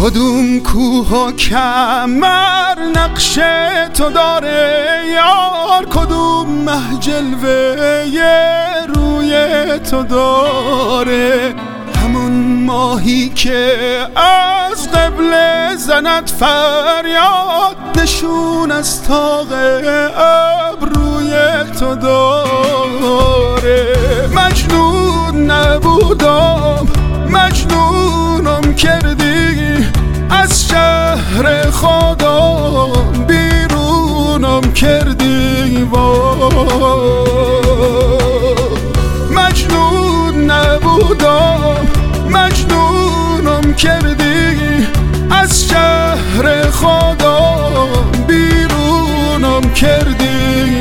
کدوم کوه و کمر نقش تو داره یار، کدوم مه جلوه روی تو داره. همون ماهی که از قبله زند فریاد، نشون از طاق ابروی تو داره. مجنون نبودم مجنونم کردی، از شهر خدا بیرونم کردی. مجنون نبودم مجنونم کردی، از شهر خدا بیرونم کردی.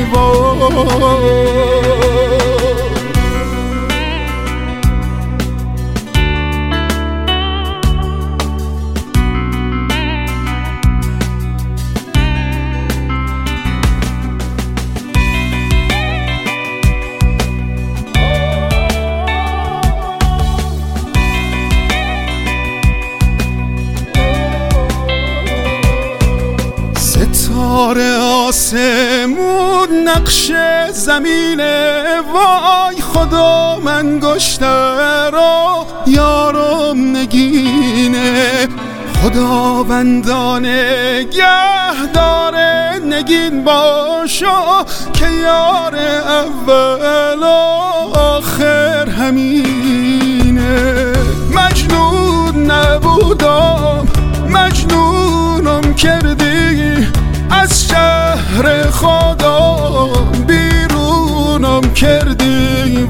ستاره آسمون نقش زمینه، وای خدا من گشته را یارم نگینه. خداوندان نگه داره نگین باشا، که یار اول آخر همینه. مجنون نبودم مجنونم کردی، از شهر خدا بیرونم کردی.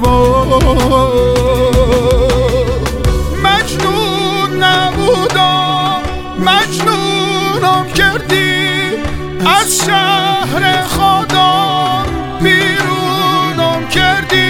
مجنون نبودم مجنونم کردی، از شهر خدا بیرونم کردی.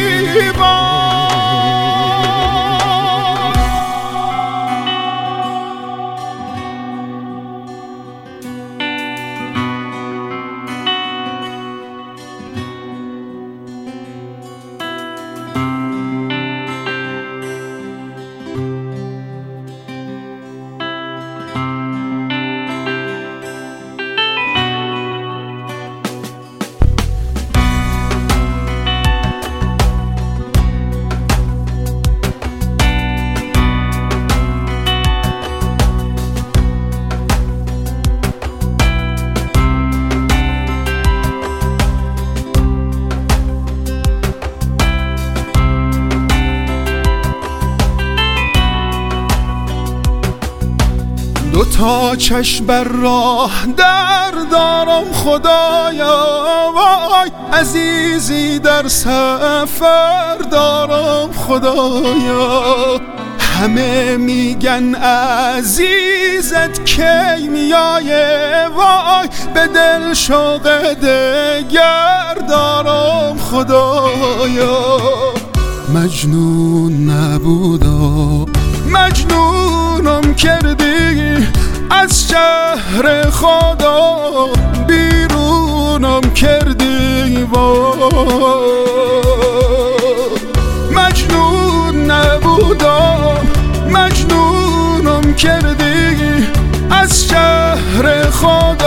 دوتا چشم بر راه در دارم خدایا، وای عزیزی در سفر دارم خدایا. همه میگن عزیزت کی میایه، وای به دل شوق دگر دارم خدایا. مجنون نبودم مجنونم کردی، از شهر خدا بیرونم کردی. مجنون نبودم مجنونم کردی، از شهر خدا